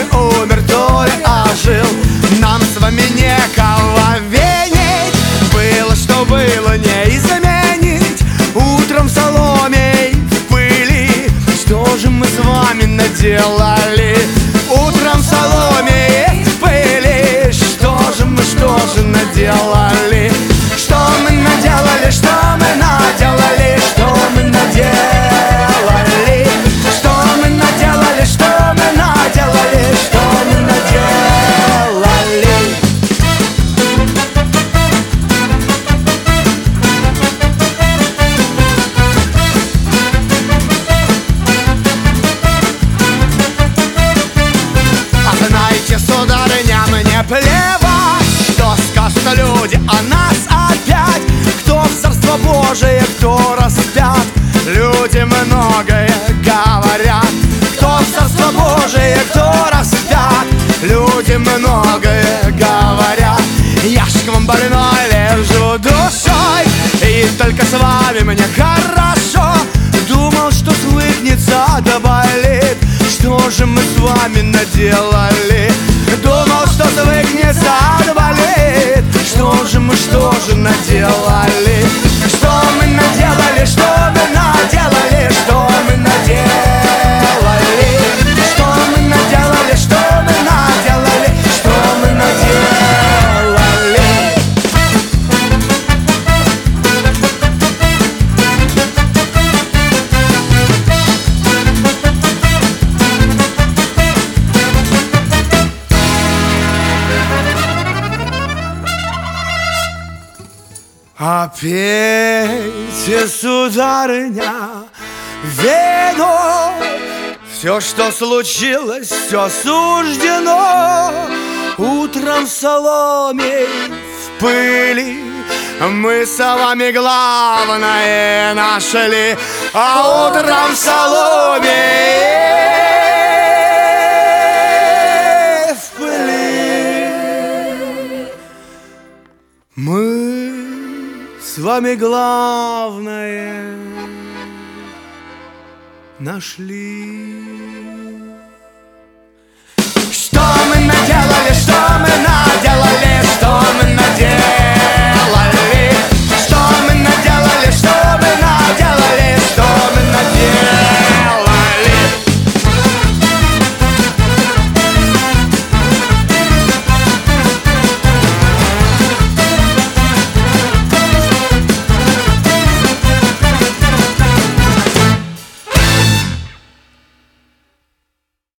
умер, то ли ожил. Нам с вами некого винить, было, что было, не изменить. Утром в соломе в пыли, что же мы с вами наделали? Утром в соломе в пыли, что же наделали? Что мы наделали, что мы наделали, что мы наделали? Что мы наделали, что мы наделали, что мы наделали? А знаете, сударыня, мне плевать, что скажут люди о нас опять. Кто в Царство Божие, кто распят, люди многое говорят. Кто в Царство Божие, кто распят, люди многое говорят. Я ж к вам больной лежу душой, и только с вами мне хорошо. Думал, что свыкнется да болит, что же мы с вами наделали? Думал, что свыкнется да болит, что же наделали? Что мы наделали, что мы наделали, что мы наделали? Что мы наделали, что мы наделали, что мы наделали? А пейте, сударыня, вино, все, что случилось, все суждено. Утром в соломе в пыли мы с вами главное нашли. А утром в соломе в пыли мы с вами главное нашли.